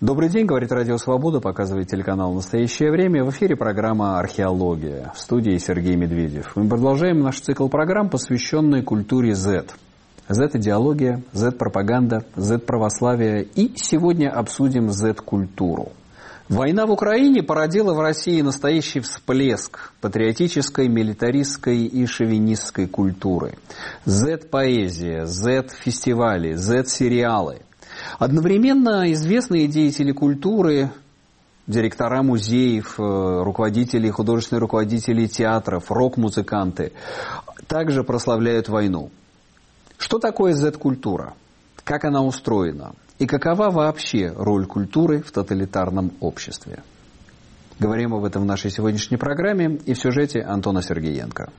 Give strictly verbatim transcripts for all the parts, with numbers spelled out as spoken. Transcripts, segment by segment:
Добрый день, говорит Радио Свобода, показывает телеканал «Настоящее время». В эфире программа «Археология». В студии Сергей Медведев. Мы продолжаем наш цикл программ, посвященный культуре Z. Z-идеология, Z-пропаганда, Z-православие. И сегодня обсудим Z-культуру. Война в Украине породила в России настоящий всплеск патриотической, милитаристской и шовинистской культуры. Z-поэзия, Z-фестивали, Z-сериалы. Одновременно известные деятели культуры, директора музеев, руководители, художественные руководители театров, рок-музыканты также прославляют войну. Что такое Z-культура? Как она устроена? И какова вообще роль культуры в тоталитарном обществе? Говорим об этом в нашей сегодняшней программе и в сюжете Антона Сергеенко.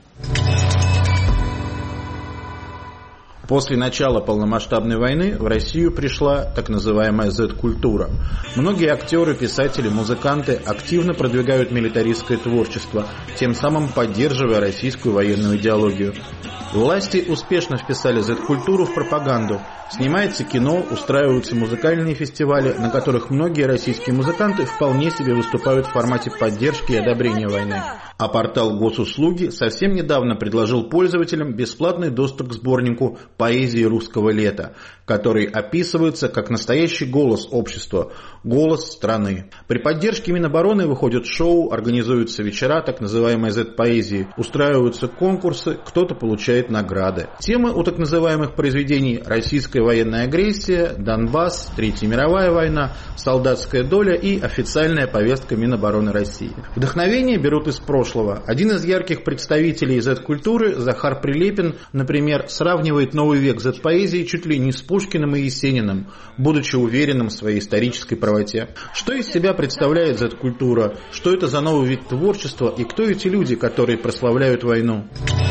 После начала полномасштабной войны в Россию пришла так называемая Z-культура. Многие актеры, писатели, музыканты активно продвигают милитаристское творчество, тем самым поддерживая российскую военную идеологию. Власти успешно вписали Z-культуру в пропаганду. Снимается кино, устраиваются музыкальные фестивали, на которых многие российские музыканты вполне себе выступают в формате поддержки и одобрения войны. А портал Госуслуги совсем недавно предложил пользователям бесплатный доступ к сборнику «Поэзии русского лета», который описывается как настоящий голос общества, голос страны. При поддержке Минобороны выходят шоу, организуются вечера так называемой Z-поэзии, устраиваются конкурсы, кто-то получает награды. Темы у так называемых произведений «Российская военная агрессия», «Донбасс», «Третья мировая война», «Солдатская доля» и официальная повестка Минобороны России. Вдохновение берут из прошлого. Один из ярких представителей Z-культуры, Захар Прилепин, например, сравнивает новый век Z-поэзии чуть ли не с Пушкиным и Есениным, будучи уверенным в своей исторической правоте. Что из себя представляет Z-культура? Что это за новый вид творчества? И кто эти люди, которые прославляют войну?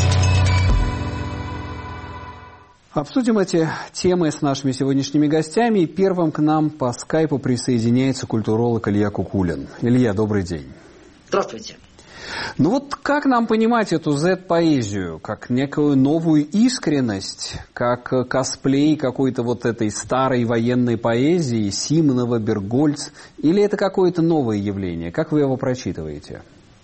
Обсудим эти темы с нашими сегодняшними гостями. Первым к нам по скайпу присоединяется культуролог Илья Кукулин. Илья, добрый день. Здравствуйте. Ну вот как нам понимать эту Z-поэзию? Как некую новую искренность? Как косплей какой-то вот этой старой военной поэзии, Симонова, Бергольц? Или это какое-то новое явление? Как вы его прочитываете?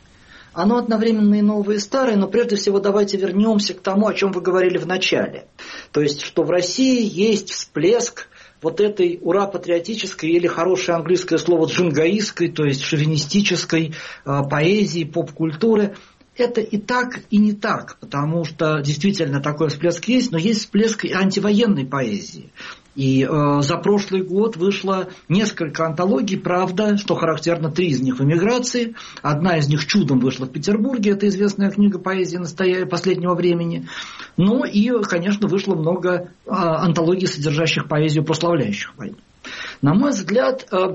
Оно одновременно и новое, и старое, но прежде всего давайте вернемся к тому, о чем вы говорили в начале. То есть, что в России есть всплеск вот этой ура-патриотической или хорошее английское слово джингаистской, то есть шовинистической э, поэзии, поп-культуры. Это и так, и не так, потому что действительно такой всплеск есть, но есть всплеск и антивоенной поэзии. И э, за прошлый год вышло несколько антологий, правда, что характерно, три из них в эмиграции. Одна из них чудом вышла в Петербурге, это известная книга поэзии настоя... последнего времени. Ну и, конечно, вышло много э, антологий, содержащих поэзию, прославляющих войну. На мой взгляд, э,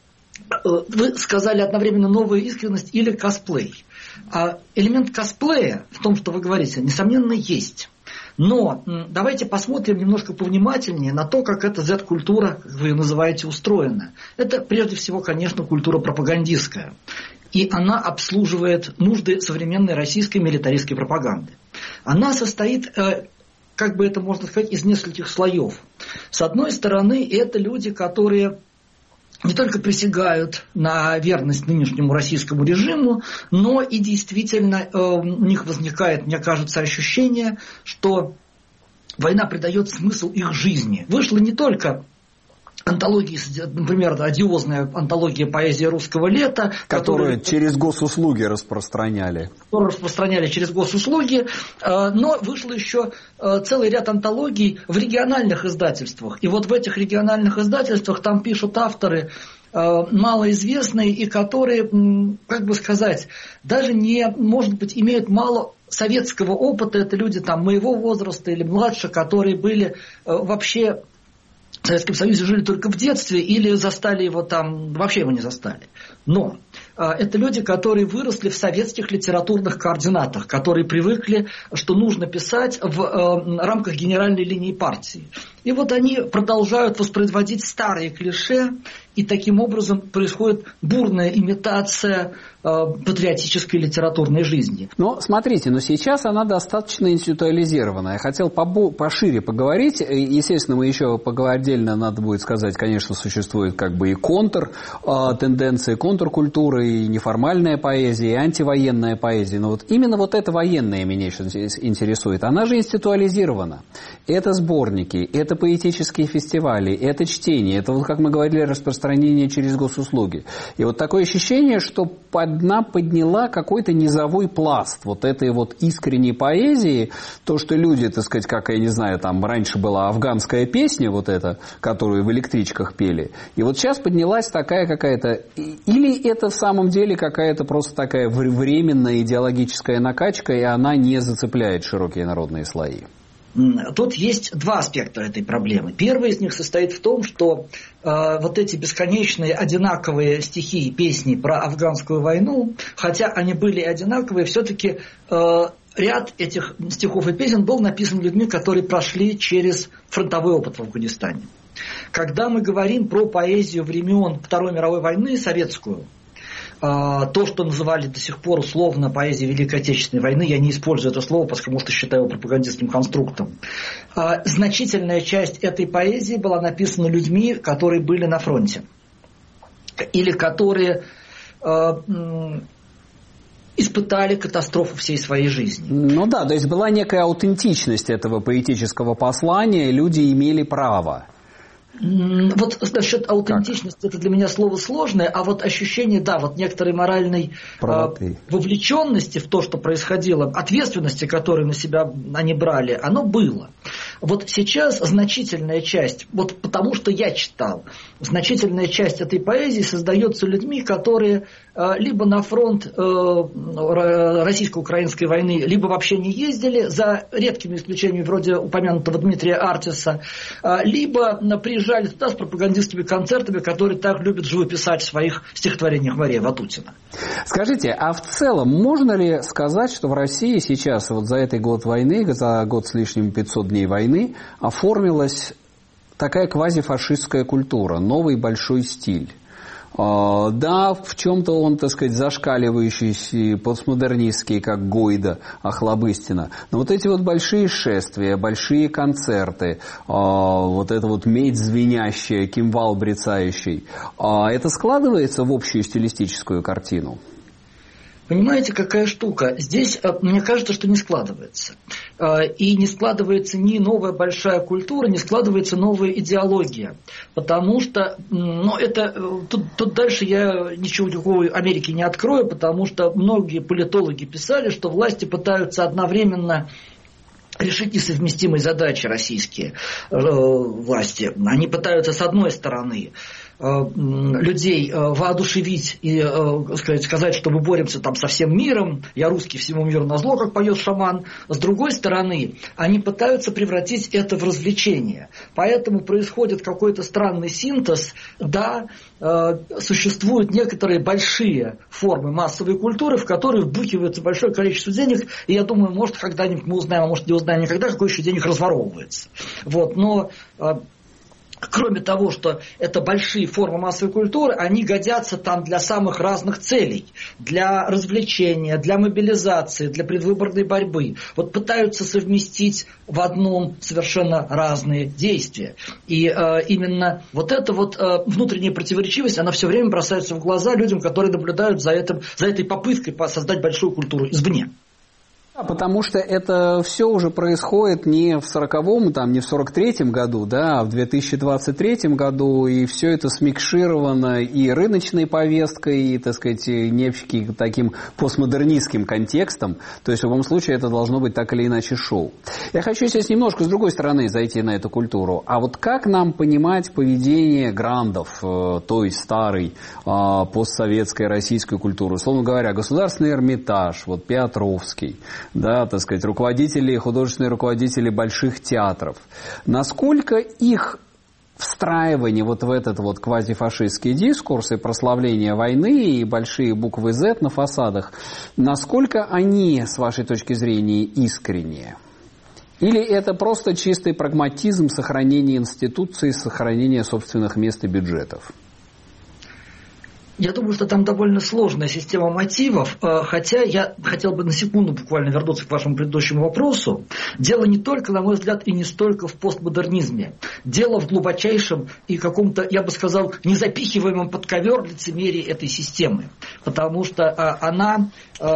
э, вы сказали одновременно новая искренность или косплей. А элемент косплея в том, что вы говорите, несомненно, есть. Но давайте посмотрим немножко повнимательнее на то, как эта Z-культура, как вы ее называете, устроена. Это прежде всего, конечно, культура пропагандистская. И она обслуживает нужды современной российской милитаристской пропаганды. Она состоит, как бы это можно сказать, из нескольких слоев. С одной стороны, это люди, которые не только присягают на верность нынешнему российскому режиму, но и действительно э, у них возникает, мне кажется, ощущение, что война придает смысл их жизни. Вышла не только антологии, например, одиозная антология «Поэзии русского лета», которую через госуслуги распространяли. Которую распространяли через госуслуги, но вышло еще целый ряд антологий в региональных издательствах. И вот в этих региональных издательствах там пишут авторы малоизвестные и которые, как бы сказать, даже не, может быть, имеют мало советского опыта. Это люди там моего возраста или младше, которые были вообще в Советском Союзе, жили только в детстве или застали его там, вообще его не застали. Но э, это люди, которые выросли в советских литературных координатах, которые привыкли, что нужно писать в э, рамках генеральной линии партии. И вот они продолжают воспроизводить старые клише, и таким образом происходит бурная имитация э, патриотической литературной жизни. Но смотрите, но сейчас она достаточно институализирована. Я хотел побо- пошире поговорить. Естественно, мы еще поговорим отдельно, надо будет сказать, конечно, существует как бы и контр э, тенденции, контркультуры, и неформальная поэзия, и антивоенная поэзия. Но вот именно вот эта военная меня еще интересует. Она же институализирована. Это сборники, это поэтические фестивали, это чтение, это, вот, как мы говорили, распространение через госуслуги. И вот такое ощущение, что одна подняла какой-то низовой пласт вот этой вот искренней поэзии, то, что люди, так сказать, как, я не знаю, там раньше была афганская песня вот эта, которую в электричках пели, и вот сейчас поднялась такая какая-то, или это в самом деле какая-то просто такая временная идеологическая накачка, и она не зацепляет широкие народные слои? Тут есть два аспекта этой проблемы. Первый из них состоит в том, что э, вот эти бесконечные одинаковые стихи и песни про афганскую войну, хотя они были одинаковые, все-таки э, ряд этих стихов и песен был написан людьми, которые прошли через фронтовой опыт в Афганистане. Когда мы говорим про поэзию времен Второй мировой войны, советскую, то, что называли до сих пор условно поэзией Великой Отечественной войны, я не использую это слово, потому что считаю его пропагандистским конструктом. Значительная часть этой поэзии была написана людьми, которые были на фронте. Или которые испытали катастрофу всей своей жизни. Ну да, то есть была некая аутентичность этого поэтического послания, люди имели право. Вот насчет аутентичности, как? Это для меня слово сложное, а вот ощущение, да, вот некоторой моральной э, вовлеченности в то, что происходило, ответственности, которую на себя они брали, оно было. Вот сейчас значительная часть, вот потому что я читал, значительная часть этой поэзии создается людьми, которые э, либо на фронт э, российско-украинской войны, либо вообще не ездили, за редкими исключениями вроде упомянутого Дмитрия Артиса, э, либо приезжали туда с пропагандистскими концертами, которые так любят живописать в своих стихотворениях Мария Ватутина. Скажите, а в целом можно ли сказать, что в России сейчас, вот за этот год войны, за год с лишним пятьсот дней войны, оформилась такая квазифашистская культура, новый большой стиль? Да, в чем-то он, так сказать, зашкаливающий, постмодернистский, как Гойда, Охлобыстина. Но вот эти вот большие шествия, большие концерты, вот это вот медь звенящая, кимвал брецающий, это складывается в общую стилистическую картину? Понимаете, какая штука? Здесь, мне кажется, что не складывается. И не складывается ни новая большая культура, не складывается новая идеология. Потому что, ну, это, тут, тут дальше я ничего такого Америки не открою, потому что многие политологи писали, что власти пытаются одновременно решить несовместимые задачи российские э, власти. Они пытаются, с одной стороны, людей воодушевить и сказать, сказать, что мы боремся там со всем миром, я русский, всему миру назло, как поет шаман. С другой стороны, они пытаются превратить это в развлечение. Поэтому происходит какой-то странный синтез. Да, существуют некоторые большие формы массовой культуры, в которые вбухивается большое количество денег, и я думаю, может, когда-нибудь мы узнаем, а может, не узнаем никогда, какой еще денег разворовывается. Вот, но кроме того, что это большие формы массовой культуры, они годятся там для самых разных целей. Для развлечения, для мобилизации, для предвыборной борьбы. Вот пытаются совместить в одном совершенно разные действия. И э, именно вот эта вот э, внутренняя противоречивость, она все время бросается в глаза людям, которые наблюдают за, этим, за этой попыткой создать большую культуру извне. Потому что это все уже происходит не в сороковом, там, не в сорок третьем году, да, а в две тысячи двадцать третьем году, и все это смикшировано и рыночной повесткой, и, так сказать, неким таким постмодернистским контекстом. То есть, в любом случае, это должно быть так или иначе шоу. Я хочу сейчас немножко с другой стороны зайти на эту культуру. А вот как нам понимать поведение грандов той старой постсоветской российской культуры? Условно говоря, Государственный Эрмитаж, вот Петровский, да, так сказать, руководители, художественные руководители больших театров. Насколько их встраивание вот в этот вот квазифашистский дискурс и прославление войны и большие буквы «З» на фасадах, насколько они, с вашей точки зрения, искренние? Или это просто чистый прагматизм сохранения институций, сохранения собственных мест и бюджетов? Я думаю, что там довольно сложная система мотивов, хотя я хотел бы на секунду буквально вернуться к вашему предыдущему вопросу. Дело не только, на мой взгляд, и не столько в постмодернизме. Дело в глубочайшем и каком-то, я бы сказал, незапихиваемом под ковер лицемерии этой системы. Потому что она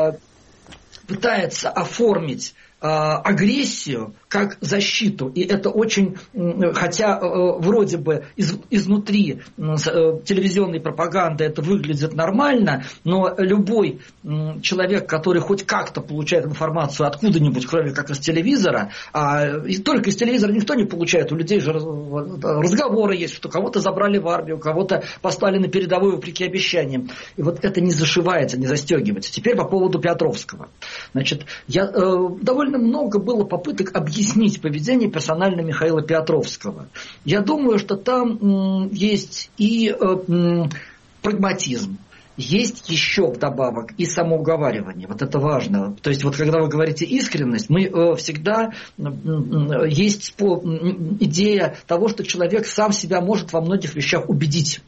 пытается оформить агрессию как защиту. И это очень, хотя вроде бы из, изнутри телевизионной пропаганды это выглядит нормально, но любой человек, который хоть как-то получает информацию откуда-нибудь, кроме как из телевизора, а и только из телевизора никто не получает, у людей же разговоры есть, что кого-то забрали в армию, кого-то послали на передовую вопреки обещаниям. И вот это не зашивается, не застегивается. Теперь по поводу Петровского. Значит, я, э, довольно много было попыток объяснить поведение персонально Михаила Петровского. Я думаю, что там м, есть и э, м, прагматизм, есть еще вдобавок и самоуговаривание. Вот это важно. То есть, вот когда вы говорите искренность, мы э, всегда э, э, есть по, э, идея того, что человек сам себя может во многих вещах убедить.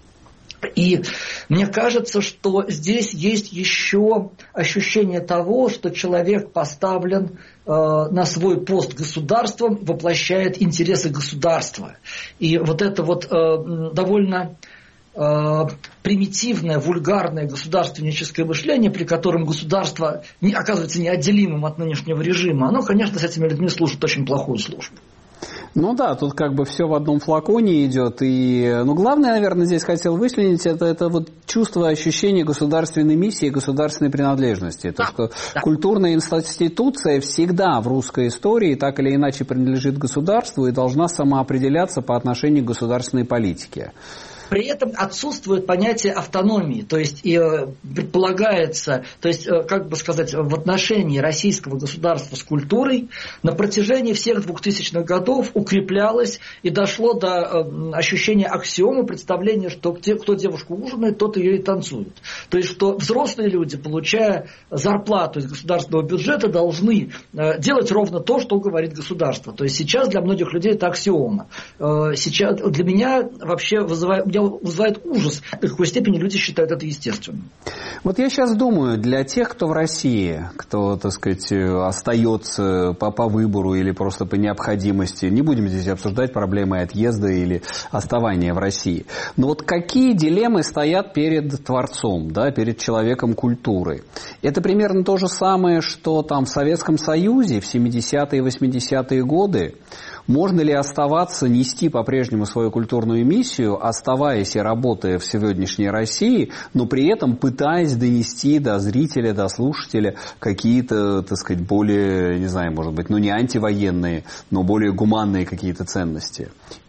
И мне кажется, что здесь есть еще ощущение того, что человек поставлен э, на свой пост государством, воплощает интересы государства. И вот это вот э, довольно э, примитивное, вульгарное государственническое мышление, при котором государство не, оказывается неотделимым от нынешнего режима, оно, конечно, с этими людьми служит очень плохую службу. Ну да, тут как бы все в одном флаконе идет. И, ну, главное, наверное, здесь хотел вычленить, это, это вот чувство, ощущение государственной миссии, государственной принадлежности. То, что да. Культурная институция всегда в русской истории так или иначе принадлежит государству и должна самоопределяться по отношению к государственной политике. При этом отсутствует понятие автономии, то есть и предполагается, то есть, как бы сказать, в отношении российского государства с культурой на протяжении всех двухтысячных годов укреплялось и дошло до ощущения аксиомы, представления, что кто девушку ужинает, тот ее и танцует. То есть, что взрослые люди, получая зарплату из государственного бюджета, должны делать ровно то, что говорит государство. То есть, сейчас для многих людей это аксиома. Сейчас для меня вообще вызывает... вызывает ужас, в какой степени люди считают это естественным. Вот я сейчас думаю, для тех, кто в России, кто, так сказать, остается по, по выбору или просто по необходимости, не будем здесь обсуждать проблемы отъезда или оставания в России, но вот какие дилеммы стоят перед творцом, да, перед человеком культуры? Это примерно то же самое, что там в Советском Союзе в семидесятые и восьмидесятые годы. Можно ли оставаться, нести по-прежнему свою культурную миссию, оставаясь и работая в сегодняшней России, но при этом пытаясь донести до зрителя, до слушателя какие-то, так сказать, более, не знаю, может быть, ну не антивоенные, но более гуманные какие-то ценности?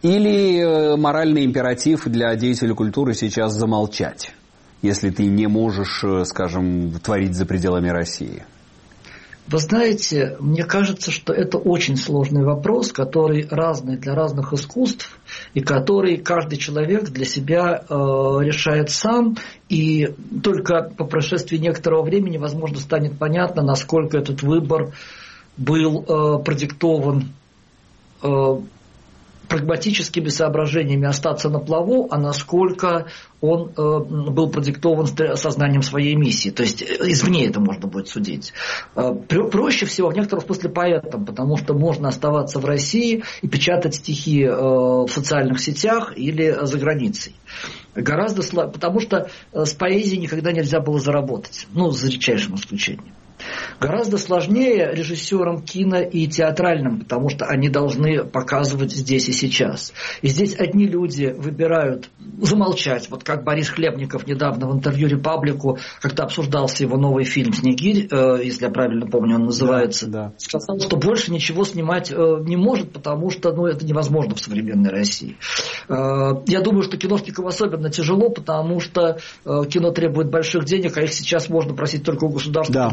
Или моральный императив для деятеля культуры сейчас замолчать, если ты не можешь, скажем, творить за пределами России? Вы знаете, мне кажется, что это очень сложный вопрос, который разный для разных искусств, и который каждый человек для себя э, решает сам, и только по прошествии некоторого времени, возможно, станет понятно, насколько этот выбор был э, продиктован э, прагматическими соображениями остаться на плаву, а насколько он э, был продиктован сознанием своей миссии. То есть извне это можно будет судить. Э, проще всего в некотором смысле поэтам, потому что можно оставаться в России и печатать стихи э, в социальных сетях или за границей. Гораздо слаб... Потому что с поэзией никогда нельзя было заработать. Ну, за редчайшим исключением. Гораздо сложнее режиссерам кино и театральным, потому что они должны показывать здесь и сейчас. И здесь одни люди выбирают замолчать. Вот как Борис Хлебников недавно в интервью «Репаблику», когда обсуждался его новый фильм «Снегирь», э, если я правильно помню, он называется, да, да. сказал, что больше ничего снимать э, не может, потому что ну, это невозможно в современной России. Э, я думаю, что киношникам особенно тяжело, потому что э, кино требует больших денег, а их сейчас можно просить только у государства. Да, да.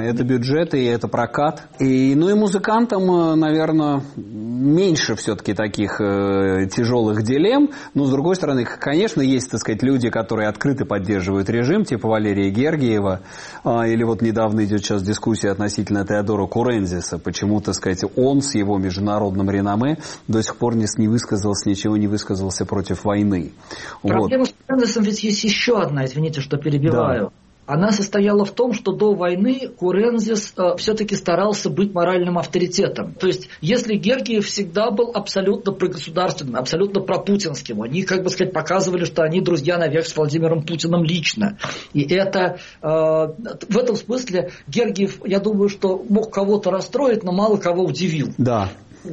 Это бюджеты, и это прокат. И, ну и музыкантам, наверное, меньше все-таки таких э, тяжелых дилемм. Но, с другой стороны, конечно, есть, так сказать, люди, которые открыто поддерживают режим, типа Валерия Гергиева. Э, или вот недавно идет сейчас дискуссия относительно Теодора Курензиса. Почему, так сказать, он с его международным реноме до сих пор не, не высказался, ничего не высказался против войны. Проблема вот. с Курензисом ведь есть еще одна, извините, что перебиваю. Да. Она состояла в том, что до войны Курензис э, все-таки старался быть моральным авторитетом. То есть, если Гергиев всегда был абсолютно прогосударственным, абсолютно пропутинским, они, как бы сказать, показывали, что они друзья навек с Владимиром Путиным лично. И это, э, в этом смысле, Гергиев, я думаю, что мог кого-то расстроить, но мало кого удивил. Да.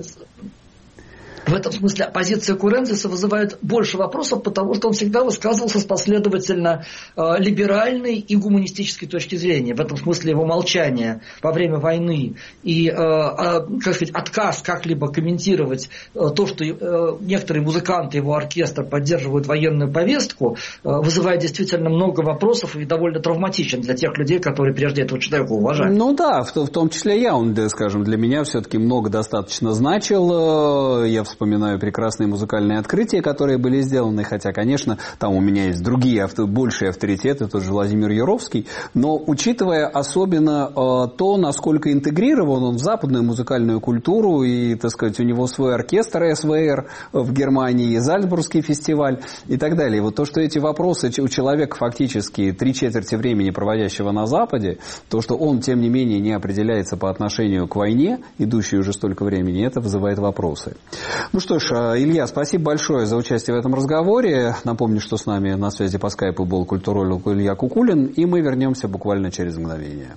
В этом смысле позиция Курензиса вызывает больше вопросов, потому что он всегда высказывался с последовательно э, либеральной и гуманистической точки зрения. В этом смысле его молчание во время войны и э, э, как сказать, отказ как-либо комментировать э, то, что э, некоторые музыканты его оркестра поддерживают военную повестку, э, вызывает действительно много вопросов и довольно травматичен для тех людей, которые прежде этого человека уважали. Ну да, в, в том числе я, он, скажем, для меня все-таки много достаточно значил. Я вспоминаю прекрасные музыкальные открытия, которые были сделаны, хотя, конечно, там у меня есть другие, авто, большие авторитеты, тот же Владимир Яровский, но учитывая особенно э, то, насколько интегрирован он в западную музыкальную культуру, и, так сказать, у него свой оркестр эс вэ эр в Германии, и Зальцбургский фестиваль и так далее. Вот то, что эти вопросы у человека фактически три четверти времени проводящего на Западе, то, что он, тем не менее, не определяется по отношению к войне, идущей уже столько времени, это вызывает вопросы. Ну что ж, Илья, спасибо большое за участие в этом разговоре. Напомню, что с нами на связи по скайпу был культуролог Илья Кукулин, и мы вернемся буквально через мгновение.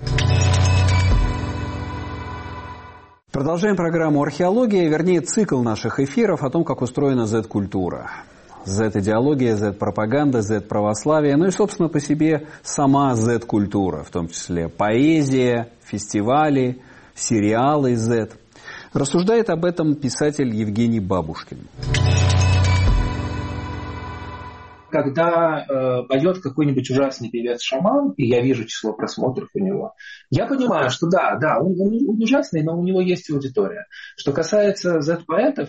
Продолжаем программу «Археология», вернее, цикл наших эфиров о том, как устроена зет-культура. Зет-идеология, зет-пропаганда, зет-православие, ну и, собственно, по себе сама зет-культура, в том числе поэзия, фестивали, сериалы зет. Рассуждает об этом писатель Евгений Бабушкин. Когда э, поет какой-нибудь ужасный певец-шаман, и я вижу число просмотров у него, я понимаю, что да, да, он, он, он ужасный, но у него есть аудитория. Что касается зет-поэтов,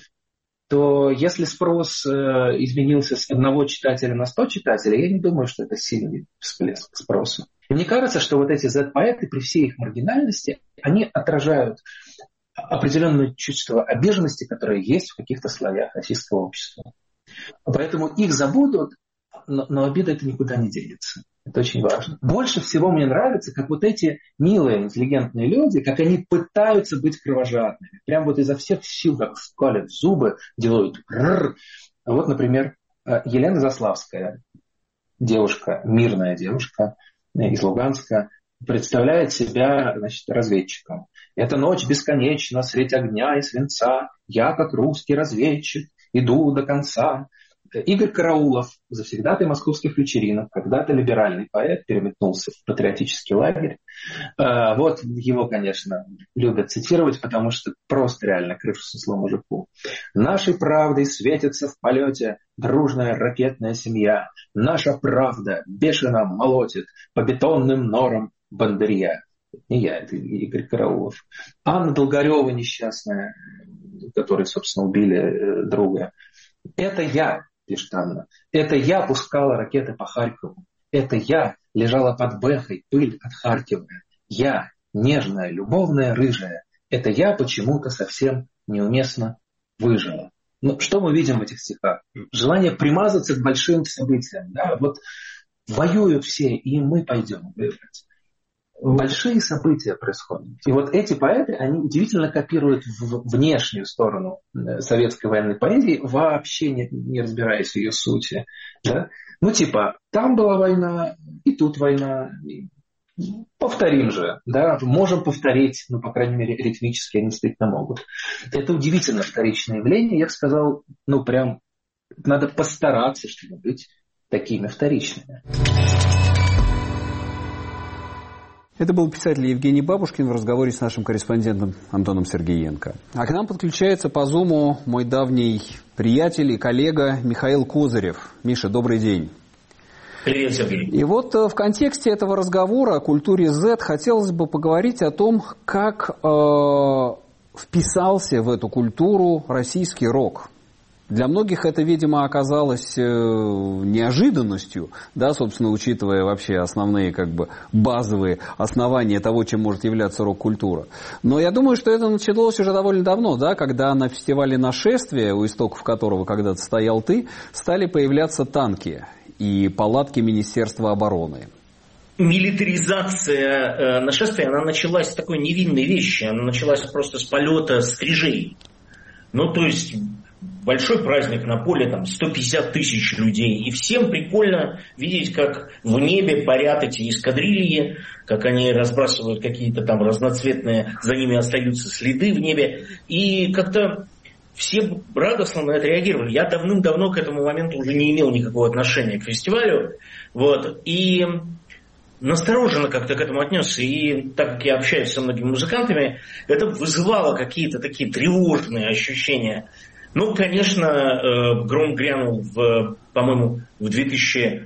то если спрос э, изменился с одного читателя на сто читателей, я не думаю, что это сильный всплеск спроса. И мне кажется, что вот эти зет-поэты, при всей их маргинальности, они отражают определенное чувство обиженности, которое есть в каких-то слоях российского общества. Поэтому их забудут, но, но обида это никуда не денется. Это очень важно. Больше всего мне нравится, как вот эти милые, интеллигентные люди, как они пытаются быть кровожадными. Прям вот изо всех сил, как скалят зубы, делают рррр. Вот, например, Елена Заславская, девушка, мирная девушка из Луганска, представляет себя, значит, разведчиком. Эта ночь бесконечна, средь огня и свинца, я, как русский разведчик, иду до конца. Игорь Караулов, завсегдатый московских вечеринок, когда-то либеральный поэт, переметнулся в патриотический лагерь. Вот его, конечно, любят цитировать, потому что просто реально крышу снесло мужику. Нашей правдой светится в полете дружная ракетная семья. Наша правда бешено молотит по бетонным норам Бондарья. Не я, это Игорь Караулов. Анна Долгарева несчастная, которой, собственно, убили друга. Это я, пишет Анна. Это я пускала ракеты по Харькову. Это я лежала под Бэхой, пыль отхаркивая. Я, нежная, любовная, рыжая. Это я почему-то совсем неуместно выжила. Ну, что мы видим в этих стихах? Желание примазаться к большим событиям. Да? Вот воюют все, и мы пойдем воевать. Большие события происходят. И вот эти поэты, они удивительно копируют в внешнюю сторону советской военной поэзии, вообще не, не разбираясь в ее сути. Да? Ну типа, там была война, и тут война. И повторим же. Да? Можем повторить, ну, по крайней мере, ритмически они действительно могут. Это удивительно вторичное явление. Я бы сказал, ну прям, надо постараться, чтобы быть такими вторичными. Это был писатель Евгений Бабушкин в разговоре с нашим корреспондентом Антоном Сергеенко. А к нам подключается по Зуму мой давний приятель и коллега Михаил Козырев. Миша, добрый день. Привет, Сергей. И вот в контексте этого разговора о культуре Z хотелось бы поговорить о том, как э, вписался в эту культуру российский рок. Для многих это, видимо, оказалось э, неожиданностью, да, собственно, учитывая вообще основные, как бы, базовые основания того, чем может являться рок-культура. Но я думаю, что это началось уже довольно давно, да, когда на фестивале «Нашествие», у истоков которого когда-то стоял ты, стали появляться танки и палатки Министерства обороны. Милитаризация э, нашествия, она началась с такой невинной вещи, она началась просто с полета стрижей. Ну, то есть большой праздник на поле, там сто пятьдесят тысяч людей, и всем прикольно видеть, как в небе парят эти эскадрильи, как они разбрасывают какие-то там разноцветные, за ними остаются следы в небе, и как-то все радостно на это реагировали. Я давным-давно к этому моменту уже не имел никакого отношения к фестивалю, вот, и настороженно как-то к этому отнесся, и так как я общаюсь со многими музыкантами, это вызывало какие-то такие тревожные ощущения. Ну, конечно, гром грянул, в, по-моему, в две тысячи...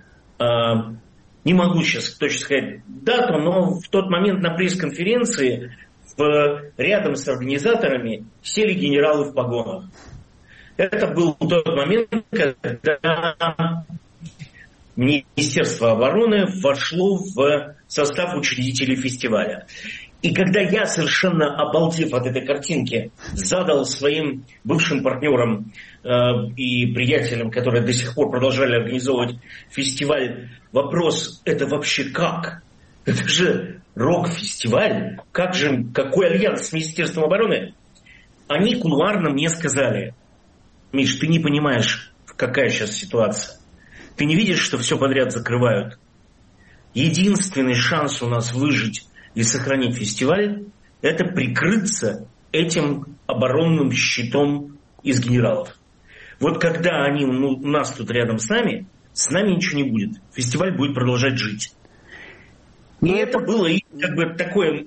Не могу сейчас точно сказать дату, но в тот момент на пресс-конференции в, рядом с организаторами сели генералы в погонах. Это был тот момент, когда Министерство обороны вошло в состав учредителей фестиваля. И когда я, совершенно обалдев от этой картинки, задал своим бывшим партнерам э, и приятелям, которые до сих пор продолжали организовывать фестиваль, вопрос: это вообще как? Это же рок-фестиваль? Как же, какой альянс с Министерством обороны? Они кулуарно мне сказали: Миш, ты не понимаешь, какая сейчас ситуация. Ты не видишь, что все подряд закрывают? Единственный шанс у нас выжить и сохранить фестиваль – это прикрыться этим оборонным щитом из генералов. Вот когда они ну, у нас тут рядом с нами, с нами ничего не будет. Фестиваль будет продолжать жить. И Но это было как бы такое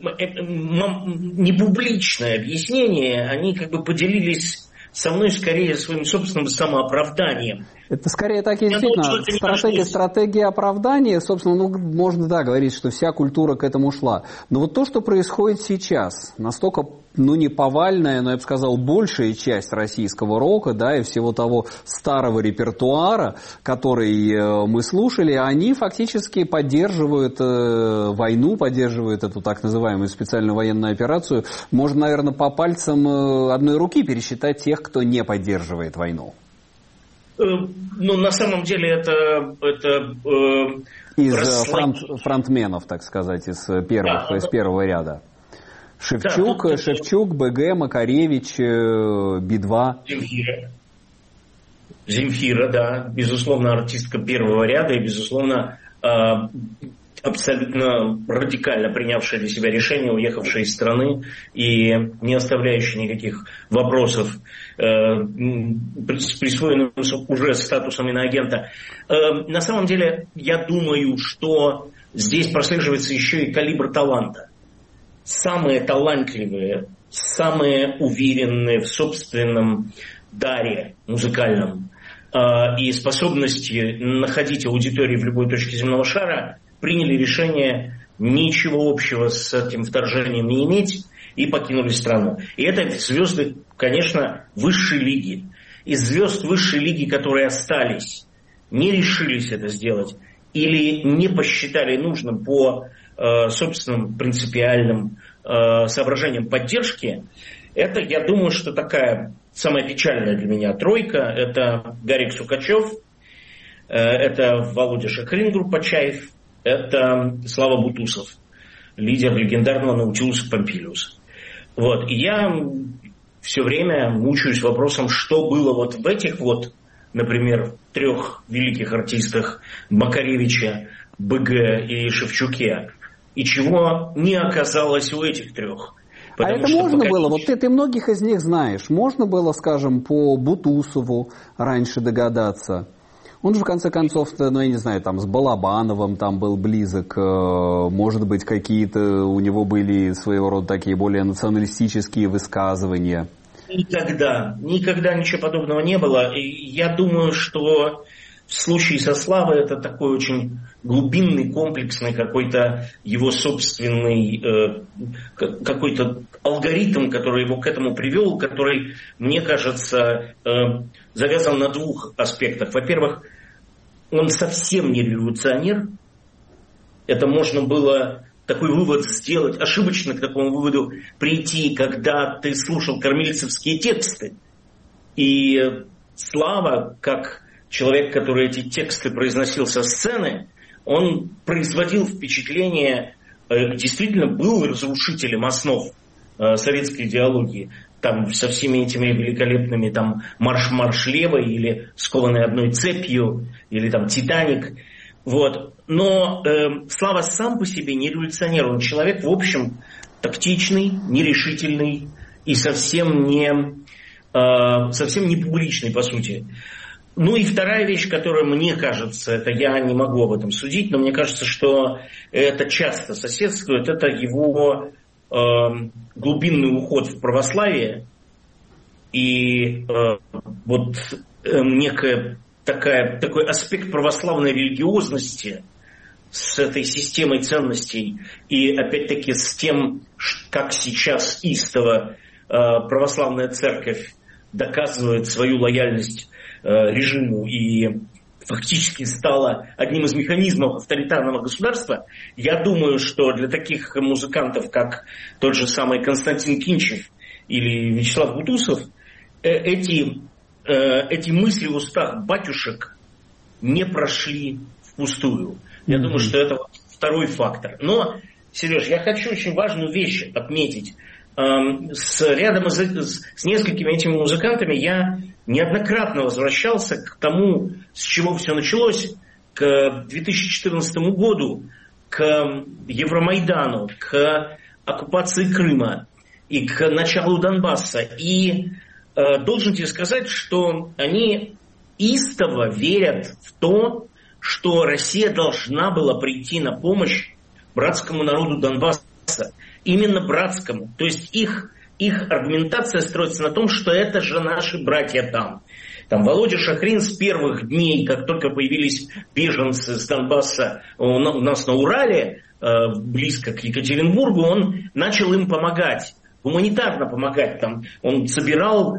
непубличное объяснение. Они как бы поделились со мной скорее своим собственным самооправданием. Это скорее так и действительно. Стратегия, стратегия оправдания, собственно, ну, можно, да, говорить, что вся культура к этому шла. Но вот то, что происходит сейчас, настолько, ну, не повальная, но я бы сказал, большая часть российского рока, да, и всего того старого репертуара, который мы слушали, они фактически поддерживают э, войну, поддерживают эту так называемую специальную военную операцию. Можно, наверное, по пальцам одной руки пересчитать тех, кто не поддерживает войну. Ну, на самом деле, это... это э, из фронт, фронтменов, так сказать, из первых, да, из первого ряда. Шевчук, да, Шевчук, БГ, Макаревич, Би два. Земфира. Земфира, да. Безусловно, артистка первого ряда и, безусловно, э, абсолютно радикально принявшая для себя решение, уехавшая из страны и не оставляющая никаких вопросов э, с присвоенным уже статусом иноагента. Э, на самом деле, я думаю, что здесь прослеживается еще и калибр таланта. Самые талантливые, самые уверенные в собственном даре музыкальном э, и способности находить аудиторию в любой точке земного шара приняли решение ничего общего с этим вторжением не иметь и покинули страну. И это звезды, конечно, высшей лиги. Из звезд высшей лиги, которые остались, не решились это сделать или не посчитали нужным по э, собственным принципиальным э, соображениям поддержки, это, я думаю, что такая самая печальная для меня тройка. Это Гарик Сукачев, э, это Володя Шахрин, группа «Чаев», это Слава Бутусов, лидер легендарного Наутилуса Помпилиуса. Вот. И я все время мучаюсь вопросом, что было вот в этих вот, например, трех великих артистах Макаревиче, БГ и Шевчуке, и чего не оказалось у этих трех. А это можно Макаревич... было, вот ты, ты многих из них знаешь, можно было, скажем, по Бутусову раньше догадаться? Он же, в конце концов, ну, я не знаю, там, с Балабановым там был близок, может быть, какие-то у него были своего рода такие более националистические высказывания. Никогда, никогда ничего подобного не было. И я думаю, что в случае со Славой это такой очень глубинный, комплексный какой-то его собственный э, какой-то алгоритм, который его к этому привел, который, мне кажется, э, завязан на двух аспектах. Во-первых, он совсем не революционер. Это можно было такой вывод сделать, ошибочно к такому выводу прийти, когда ты слушал кормильцевские тексты. И Слава, как человек, который эти тексты произносил со сцены, он производил впечатление, действительно был разрушителем основ советской идеологии. Там со всеми этими великолепными там «Марш-марш левой» или «Скованный одной цепью» или там «Титаник». Вот. Но э, Слава сам по себе не революционер. Он человек, в общем, тактичный, нерешительный и совсем не, э, совсем не публичный, по сути. Ну и вторая вещь, которая мне кажется, это я не могу об этом судить, но мне кажется, что это часто соседствует, это его э, глубинный уход в православие и э, вот э, некая такая, такой аспект православной религиозности с этой системой ценностей и опять-таки с тем, как сейчас истово э, православная церковь доказывает свою лояльность режиму и фактически стала одним из механизмов авторитарного государства, я думаю, что для таких музыкантов, как тот же самый Константин Кинчев или Вячеслав Бутусов, эти, эти мысли в устах батюшек не прошли впустую. Я mm-hmm. думаю, что это второй фактор. Но, Сереж, я хочу очень важную вещь отметить. С рядом с, с несколькими этими музыкантами я неоднократно возвращался к тому, с чего все началось, к две тысячи четырнадцатому году, к Евромайдану, к оккупации Крыма и к началу Донбасса. И э, должен тебе сказать, что они истово верят в то, что Россия должна была прийти на помощь братскому народу Донбасса. Именно братскому. То есть их, их аргументация строится на том, что это же наши братья там. Там Володя Шахрин с первых дней, как только появились беженцы с Донбасса у нас на Урале, близко к Екатеринбургу, он начал им помогать. Гуманитарно помогать. Там он собирал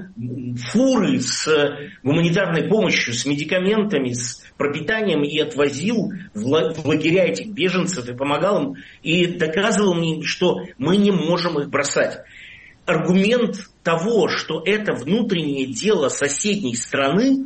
фуры с гуманитарной помощью, с медикаментами, с пропитанием и отвозил в лагеря этих беженцев и помогал им. И доказывал мне, что мы не можем их бросать. Аргумент того, что это внутреннее дело соседней страны,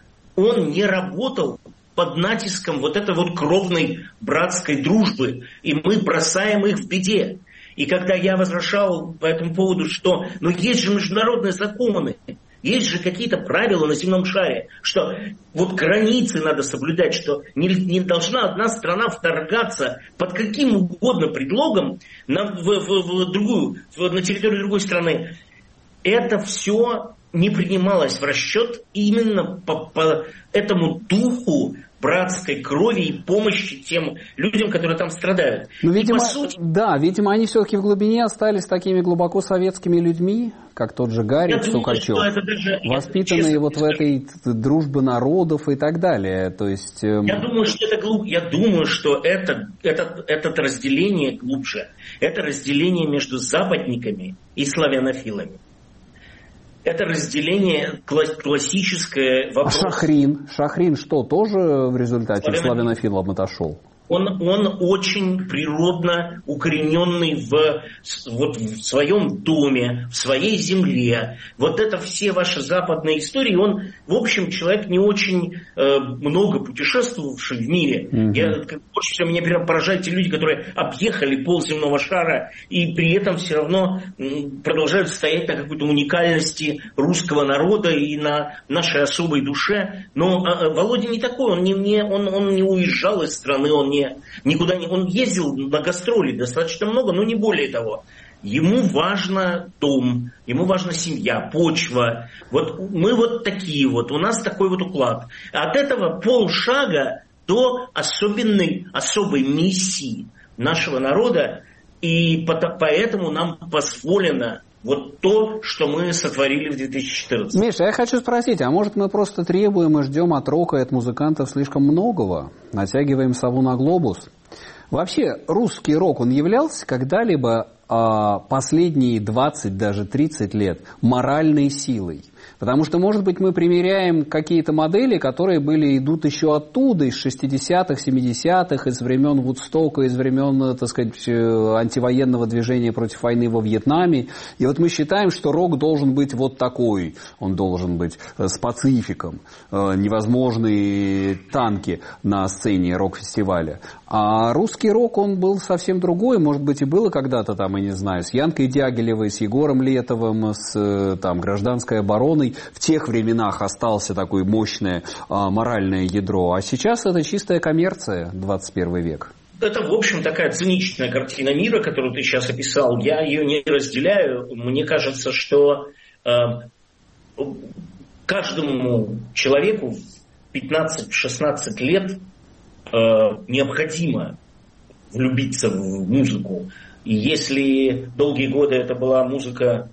он не работал под натиском вот этой вот кровной братской дружбы. И мы бросаем их в беде. И когда я возражал по этому поводу, что ну, есть же международные законы, есть же какие-то правила на земном шаре, что вот границы надо соблюдать, что не, не должна одна страна вторгаться под каким угодно предлогом на, в, в, в другую, в, на территорию другой страны. Это все не принималось в расчет именно по, по этому духу братской крови и помощи тем людям, которые там страдают. Ну, видимо, по сути, да, видимо, они все-таки в глубине остались такими глубоко советскими людьми, как тот же Гарик Сукачев, воспитанные вот в этой дружбе народов и так далее. То есть, э... Я думаю, что это глуб... Я думаю, что это, это, это разделение глубже. Это разделение между западниками и славянофилами. Это разделение классическое. Вопрос. А Шахрин? Шахрин что, тоже в результате к славянофилам отошел? Он, он очень природно укорененный в, вот, в своем доме, в своей земле. Вот это все ваши западные истории. Он, в общем, человек не очень э, много путешествовавший в мире. Mm-hmm. Я, больше всего меня прям поражают те люди, которые объехали полземного шара и при этом все равно продолжают стоять на какой-то уникальности русского народа и на нашей особой душе. Но э, Володя не такой. Он не, не, он, он не уезжал из страны, он не никуда не... Он ездил на гастроли достаточно много, но не более того. Ему важно дом, ему важна семья, почва. Вот мы вот такие вот, у нас такой вот уклад. От этого полшага до особенной, особой миссии нашего народа. И поэтому нам позволено вот то, что мы сотворили в две тысячи четырнадцатом. Миша, я хочу спросить, а может мы просто требуем и ждем от рока и от музыкантов слишком многого? Натягиваем сову на глобус? Вообще, русский рок, он являлся когда-либо а, последние двадцать, даже тридцать лет моральной силой? Потому что, может быть, мы примеряем какие-то модели, которые были, идут еще оттуда, из шестидесятых, семидесятых, из времен Вудстока, из времен, так сказать, антивоенного движения против войны во Вьетнаме. И вот мы считаем, что рок должен быть вот такой. Он должен быть с пацификом. Невозможные танки на сцене рок-фестиваля. А русский рок, он был совсем другой. Может быть, и было когда-то там, я не знаю, с Янкой Дягилевой, с Егором Летовым, с там, гражданской обороной. В тех временах остался такое мощное а, моральное ядро. А сейчас это чистая коммерция, двадцать первый век. Это, в общем, такая циничная картина мира, которую ты сейчас описал. Я ее не разделяю. Мне кажется, что э, каждому человеку в пятнадцать-шестнадцать лет э, необходимо влюбиться в музыку. И если долгие годы это была музыка,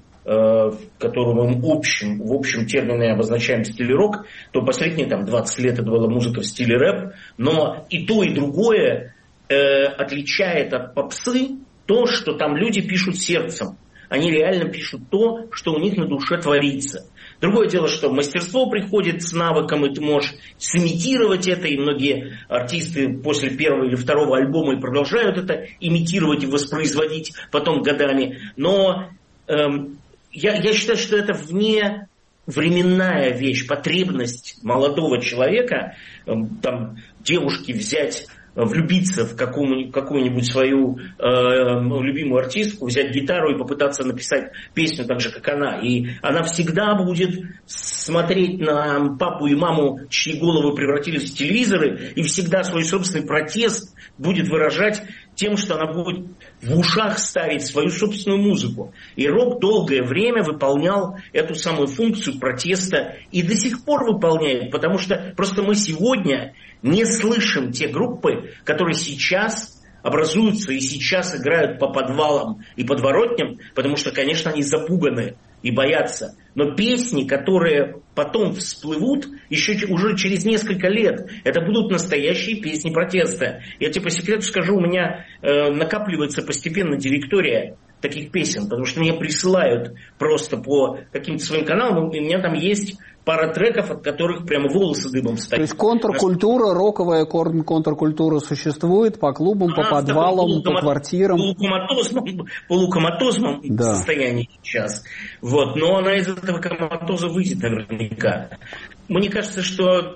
которую мы в общем, в общем термине обозначаем стиль рок, то последние там, двадцать лет это была музыка в стиле рэп. Но и то, и другое э, отличает от попсы то, что там люди пишут сердцем. Они реально пишут то, что у них на душе творится. Другое дело, что мастерство приходит с навыком, и ты можешь сымитировать это, и многие артисты после первого или второго альбома и продолжают это имитировать и воспроизводить потом годами. Но эм, Я, я считаю, что это вне временная вещь, потребность молодого человека, там, девушки взять, влюбиться в какую-нибудь, какую-нибудь свою э, любимую артистку, взять гитару и попытаться написать песню так же, как она. И она всегда будет смотреть на папу и маму, чьи головы превратились в телевизоры, и всегда свой собственный протест будет выражать тем, что она будет в ушах ставить свою собственную музыку. И рок долгое время выполнял эту самую функцию протеста и до сих пор выполняет, потому что просто мы сегодня не слышим те группы, которые сейчас образуются и сейчас играют по подвалам и подворотням, потому что, конечно, они запуганы и боятся. Но песни, которые потом всплывут, еще уже через несколько лет, это будут настоящие песни протеста. Я тебе по секрету скажу, у меня э, накапливается постепенно директория таких песен, потому что мне присылают просто по каким-то своим каналам, и у меня там есть пара треков, от которых прямо волосы дыбом встают. То есть контркультура, роковая контркультура существует по клубам, по подвалам, по квартирам. Полукоматозном, полукоматозном да. состоянии сейчас. Вот. Но она из этого коматоза выйдет наверняка. Мне кажется, что,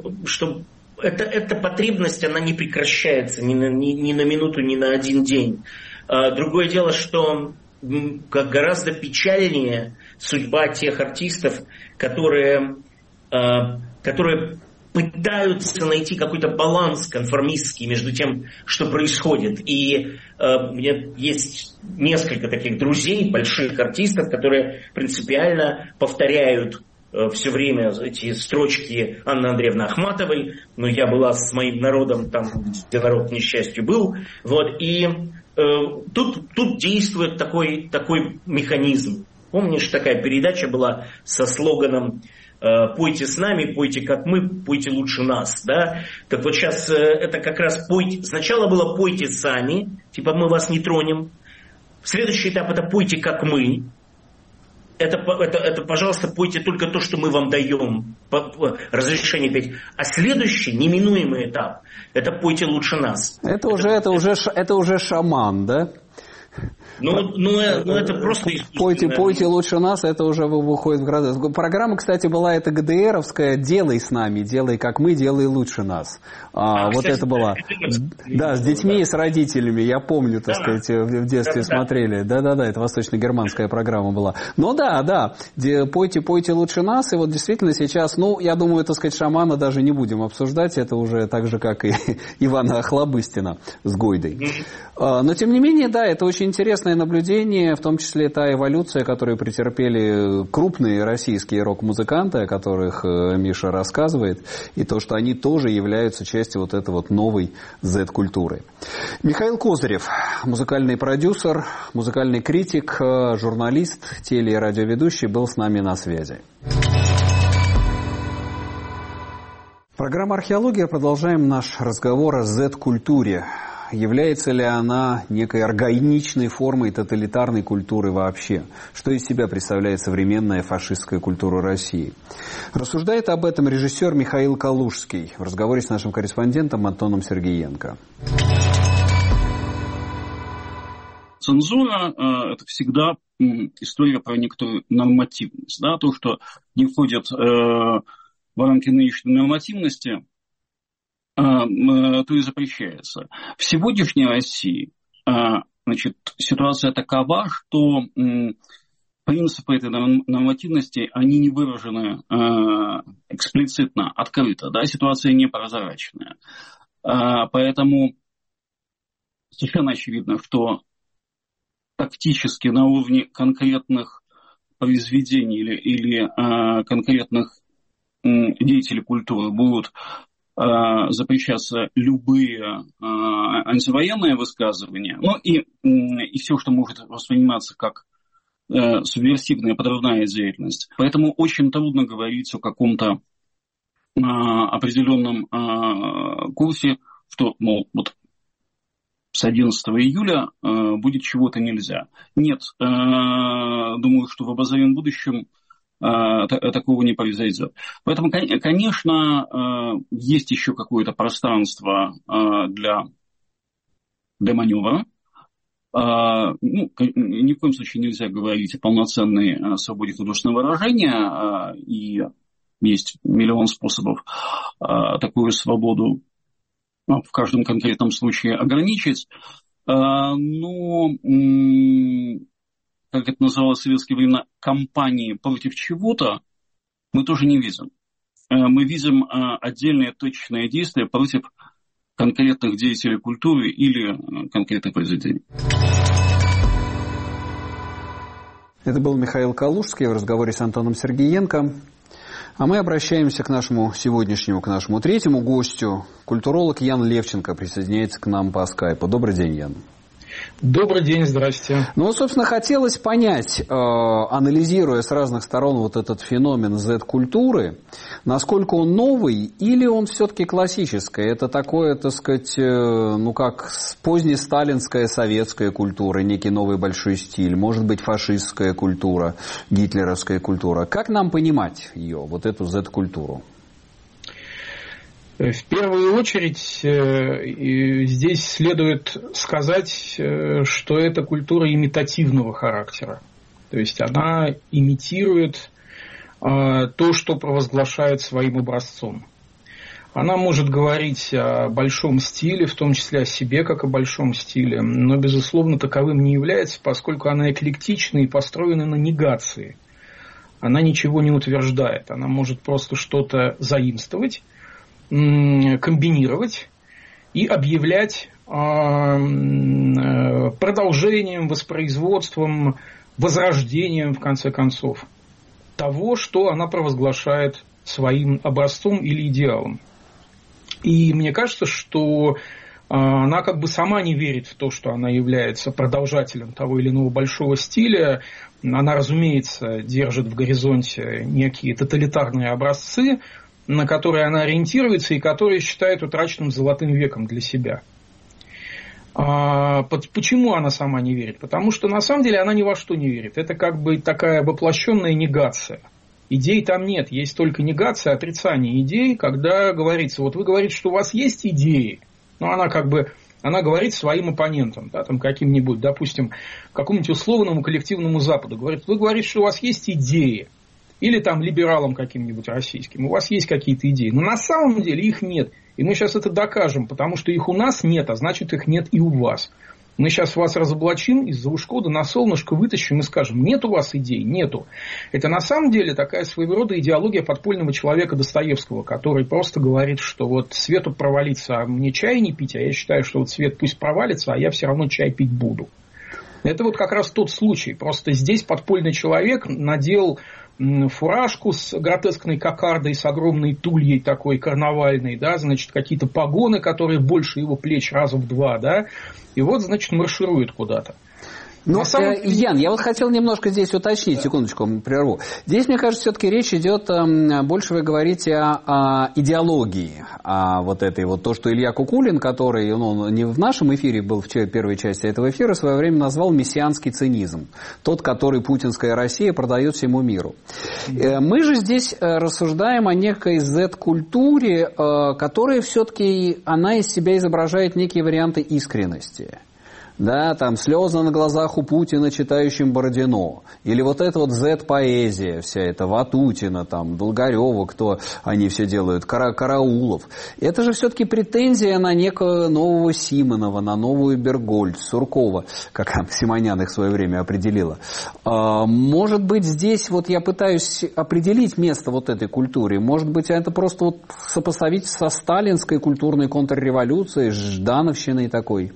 что это, эта потребность, она не прекращается ни на, ни, ни на минуту, ни на один день. Другое дело, что как гораздо печальнее судьба тех артистов, которые, э, которые пытаются найти какой-то баланс конформистский между тем, что происходит. И э, у меня есть несколько таких друзей, больших артистов, которые принципиально повторяют э, все время эти строчки Анны Андреевны Ахматовой. Ну, я была с моим народом там, где народ, к несчастью, был. Вот, и Тут, тут действует такой, такой механизм. Помнишь, такая передача была со слоганом «Пойте с нами, пойте как мы, пойте лучше нас». Да? Так вот сейчас это как раз пойте. Сначала было «Пойте сами», типа «Мы вас не тронем». Следующий этап – это «Пойте как мы». Это, это, это, пожалуйста, пойте только то, что мы вам даем разрешение петь. А следующий, неминуемый этап, это пойте лучше нас. Это, это уже, это уже, это уже шаман, да? Ну, ну, ну это просто пойте, пойте лучше нас, это уже выходит в градус. Программа, кстати, была эта ГДРовская «Делай с нами, делай как мы, делай лучше нас». А, а, вот кстати, это была. Да, с детьми и с родителями, я помню, так да. сказать, в детстве да, смотрели. Да-да-да, это восточно-германская программа была. Ну да, да, пойте, пойте лучше нас, и вот действительно сейчас, ну, я думаю, так сказать, шамана даже не будем обсуждать, это уже так же, как и Ивана Охлобыстина с Гойдой. Но, тем не менее, да, это очень интересная интересное наблюдение, в том числе та эволюция, которую претерпели крупные российские рок-музыканты, о которых Миша рассказывает, и то, что они тоже являются частью вот этой вот новой зет-культуры. Михаил Козырев, музыкальный продюсер, музыкальный критик, журналист, теле- и радиоведущий, был с нами на связи. Программа «Археология». Продолжаем наш разговор о зет-культуре. Является ли она некой органичной формой тоталитарной культуры вообще? Что из себя представляет современная фашистская культура России? Рассуждает об этом режиссер Михаил Калужский в разговоре с нашим корреспондентом Антоном Сергеенко. Цензура э, – это всегда э, история про некоторую нормативность. Да? То, что не входит э, в рамки нынешней нормативности, э, э, то и запрещается. В сегодняшней России э, значит, ситуация такова, что э, принципы этой нормативности, они не выражены э, эксплицитно, открыто. Да? Ситуация непрозрачная. Э, поэтому совершенно очевидно, что тактически на уровне конкретных произведений или, или э, конкретных э, деятелей культуры будут э, запрещаться любые э, антивоенные высказывания, ну и, э, и все, что может восприниматься как э, субверсивная подрывная деятельность. Поэтому очень трудно говорить о каком-то э, определенном э, курсе, что, мол, вот с одиннадцатого июля э, будет чего-то нельзя. Нет, э, думаю, что в обозримом будущем э, т- такого не произойдет. Поэтому, конечно, э, есть еще какое-то пространство э, для, для маневра. Э, ну, ни в коем случае нельзя говорить о полноценной э, свободе художественного выражения. Э, и есть миллион способов э, такую свободу в каждом конкретном случае ограничить, но, как это называлось в советские времена, кампании против чего-то мы тоже не видим. Мы видим отдельные точечные действия против конкретных деятелей культуры или конкретных произведений. Это был Михаил Калужский в разговоре с Антоном Сергеенко. А мы обращаемся к нашему сегодняшнему, к нашему третьему гостю. Культуролог Ян Левченко присоединяется к нам по скайпу. Добрый день, Ян. Добрый день, здрасте. Ну, собственно, хотелось понять, э, анализируя с разных сторон вот этот феномен зет-культуры, насколько он новый или он все-таки классический. Это такое, так сказать, э, ну как позднесталинская советская культура, некий новый большой стиль, может быть, фашистская культура, гитлеровская культура. Как нам понимать ее, вот эту зет-культуру? В первую очередь здесь следует сказать, что это культура имитативного характера. То есть она имитирует то, что провозглашает своим образцом. Она может говорить о большом стиле, в том числе о себе как о большом стиле, но, безусловно, таковым не является, поскольку она эклектична и построена на негации. Она ничего не утверждает, она может просто что-то заимствовать, комбинировать и объявлять продолжением, воспроизводством, возрождением, в конце концов, того, что она провозглашает своим образцом или идеалом. И мне кажется, что она как бы сама не верит в то, что она является продолжателем того или иного большого стиля. Она, разумеется, держит в горизонте некие тоталитарные образцы, на которые она ориентируется и которые считает утраченным золотым веком для себя. А почему она сама не верит? Потому что на самом деле она ни во что не верит. Это как бы такая воплощенная негация. Идей там нет, есть только негация, отрицание идей, когда говорится, вот вы говорите, что у вас есть идеи, но она как бы, она говорит своим оппонентам, да, там каким-нибудь, допустим, какому-нибудь условному коллективному Западу, говорит, вы говорите, что у вас есть идеи, или там либералам каким-нибудь российским, у вас есть какие-то идеи, но на самом деле их нет, и мы сейчас это докажем, потому что их у нас нет, а значит их нет и у вас. Мы сейчас вас разоблачим, из-за ушкода на солнышко вытащим и скажем, нет у вас идей, нету. Это на самом деле такая своего рода идеология подпольного человека Достоевского, который просто говорит, что вот свету провалится, а мне чай не пить, а я считаю, что вот свет пусть провалится, а я все равно чай пить буду. Это вот как раз тот случай. Просто здесь подпольный человек надел фуражку с гротескной кокардой, с огромной тульей такой карнавальной, да, значит, какие-то погоны, которые больше его плеч раза в два, да, и вот, значит, марширует куда-то. Ну, самом... э, Ян, я вот хотел немножко здесь уточнить, да. секундочку, прерву. Здесь, мне кажется, все-таки речь идет, э, больше вы говорите о, о идеологии, о вот этой вот, то, что Илья Кукулин, который, ну, не в нашем эфире был в первой части этого эфира, в свое время назвал мессианский цинизм, тот, который путинская Россия продает всему миру. Э, мы же здесь рассуждаем о некой зет-культуре, э, которая все-таки, она из себя изображает некие варианты искренности. Да, там слезы на глазах у Путина, читающим Бородино. Или вот эта вот зет-поэзия вся эта, Ватутина, там, Долгарева, кто они все делают, Кара, Караулов. Это же все-таки претензия на некого нового Симонова, на новую Бергольд, Суркова, как Симонян их в свое время определила. А, может быть, здесь вот я пытаюсь определить место вот этой культуре. Может быть, это просто вот сопоставить со сталинской культурной контрреволюцией, Ждановщиной такой.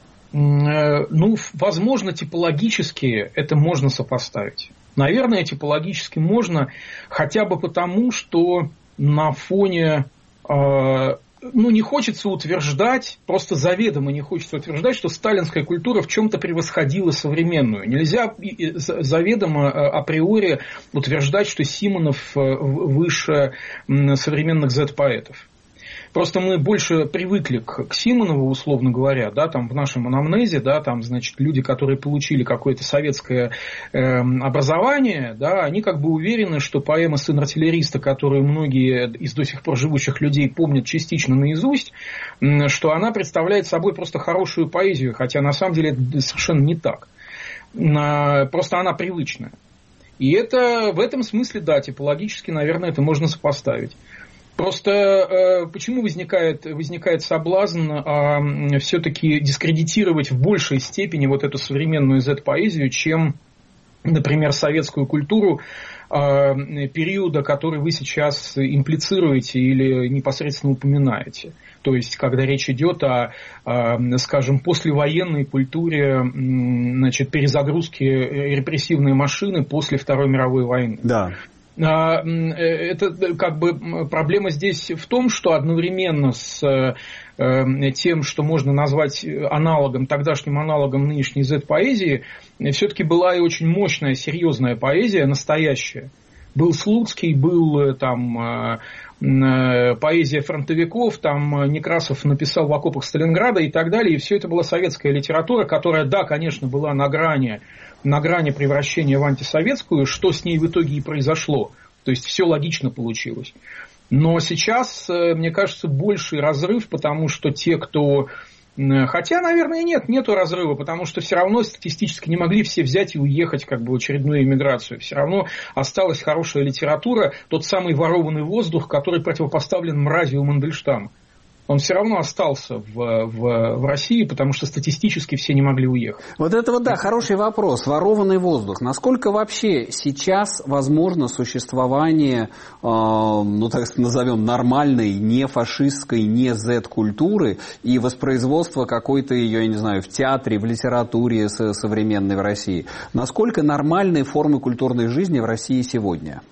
Ну, возможно, типологически это можно сопоставить. Наверное, типологически можно, хотя бы потому, что на фоне, э, ну, не хочется утверждать, просто заведомо не хочется утверждать, что сталинская культура в чем-то превосходила современную. Нельзя заведомо априори утверждать, что Симонов выше современных зет-поэтов. Просто мы больше привыкли к, к Симонову, условно говоря, да, там в нашем анамнезе, да, там, значит, люди, которые получили какое-то советское э, образование, да, они как бы уверены, что поэма «Сын артиллериста», которую многие из до сих пор живущих людей помнят частично наизусть, э, что она представляет собой просто хорошую поэзию, хотя на самом деле это совершенно не так. Э, просто она привычная. И это в этом смысле, да, типологически, наверное, это можно сопоставить. Просто э, почему возникает, возникает соблазн э, все-таки дискредитировать в большей степени вот эту современную зет-поэзию, чем, например, советскую культуру э, периода, который вы сейчас имплицируете или непосредственно упоминаете. То есть, когда речь идет о, э, скажем, послевоенной культуре, э, значит, перезагрузки репрессивной машины после Второй мировой войны. Да. Это как бы проблема здесь в том, что одновременно с тем, что можно назвать аналогом, тогдашним аналогом нынешней зет-поэзии, все-таки была и очень мощная, серьезная поэзия, настоящая. Был Слуцкий, был там поэзия фронтовиков, там Некрасов написал «В окопах Сталинграда» и так далее. И все это была советская литература, которая, да, конечно, была на грани, на грани превращения в антисоветскую, что с ней в итоге и произошло. То есть все логично получилось. Но сейчас, мне кажется, больший разрыв, потому что те, кто... Хотя, наверное, нет, нету разрыва, потому что все равно статистически не могли все взять и уехать как бы в очередную эмиграцию. Все равно осталась хорошая литература, тот самый ворованный воздух, который противопоставлен мрази у Мандельштама. Он все равно остался в, в, в России, потому что статистически все не могли уехать. Вот это вот, да, хороший вопрос. Ворованный воздух. Насколько вообще сейчас возможно существование, э, ну так назовем, нормальной, не фашистской, не зет-культуры и воспроизводство какой-то ее, я не знаю, в театре, в литературе современной в России? Насколько нормальные формы культурной жизни в России сегодня?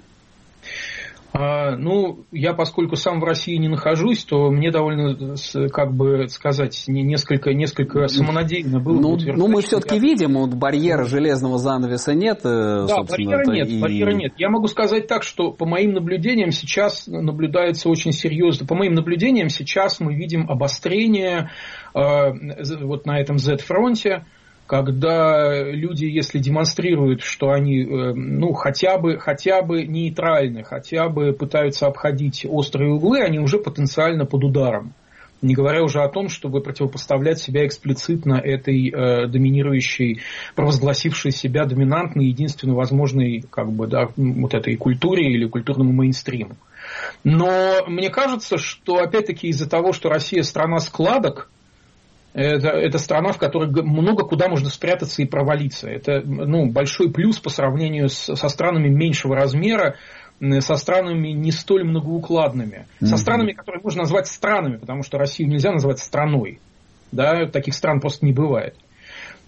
А, ну, я, поскольку сам в России не нахожусь, то мне довольно, как бы сказать, несколько, несколько самонадеянно было. Ну, ну мы все-таки я... видим, вот барьера железного занавеса нет. Да, барьера нет, и... барьера нет. Я могу сказать так, что по моим наблюдениям сейчас наблюдается очень серьезно. По моим наблюдениям сейчас мы видим обострение э, вот на этом зет-фронте, когда люди, если демонстрируют, что они ну, хотя бы, хотя бы нейтральны, хотя бы пытаются обходить острые углы, они уже потенциально под ударом. Не говоря уже о том, чтобы противопоставлять себя эксплицитно этой э, доминирующей, провозгласившей себя доминантной, единственно возможной как бы, да, вот этой культуре или культурному мейнстриму. Но мне кажется, что опять-таки из-за того, что Россия страна складок, Это, это страна, в которой много куда можно спрятаться и провалиться. Это ну, большой плюс по сравнению с, со странами меньшего размера, со странами не столь многоукладными. Mm-hmm. Со странами, которые можно назвать странами, потому что Россию нельзя назвать страной. Да? Таких стран просто не бывает.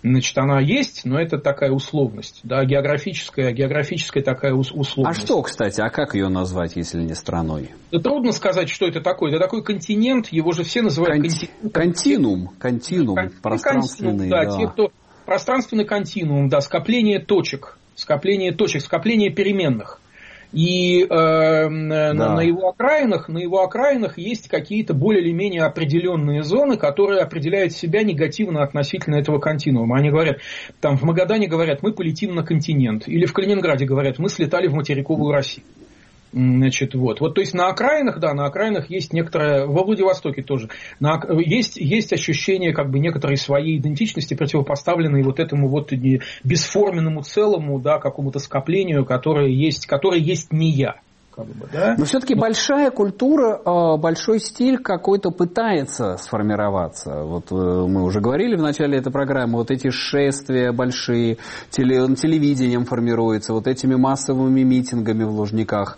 Значит, она есть, но это такая условность, да, географическая, географическая такая условность. А что, кстати, а как ее назвать, если не страной? Да трудно сказать, что это такое. Это такой континент, его же все называют Конти... континуум. Континуум, континуум, пространственный. Да, да. Те, кто... Пространственный континуум, да, скопление точек, скопление точек, скопление переменных. И э, да. на, на его окраинах, на его окраинах есть какие-то более или менее определенные зоны, которые определяют себя негативно относительно этого континуума. Они говорят, там в Магадане говорят, мы полетим на континент. Или в Калининграде говорят, мы слетали в материковую Россию. Значит, вот. Вот, то есть на окраинах, да, на окраинах есть некоторое, во Владивостоке тоже, на, есть, есть ощущение как бы некоторой своей идентичности, противопоставленной вот этому вот бесформенному целому, да, какому-то скоплению, которое есть, которое есть не я. Как бы, да? Но все-таки Но... большая культура, большой стиль какой-то пытается сформироваться. Вот мы уже говорили в начале этой программы, вот эти шествия большие, теле, телевидением формируется, вот этими массовыми митингами в Лужниках.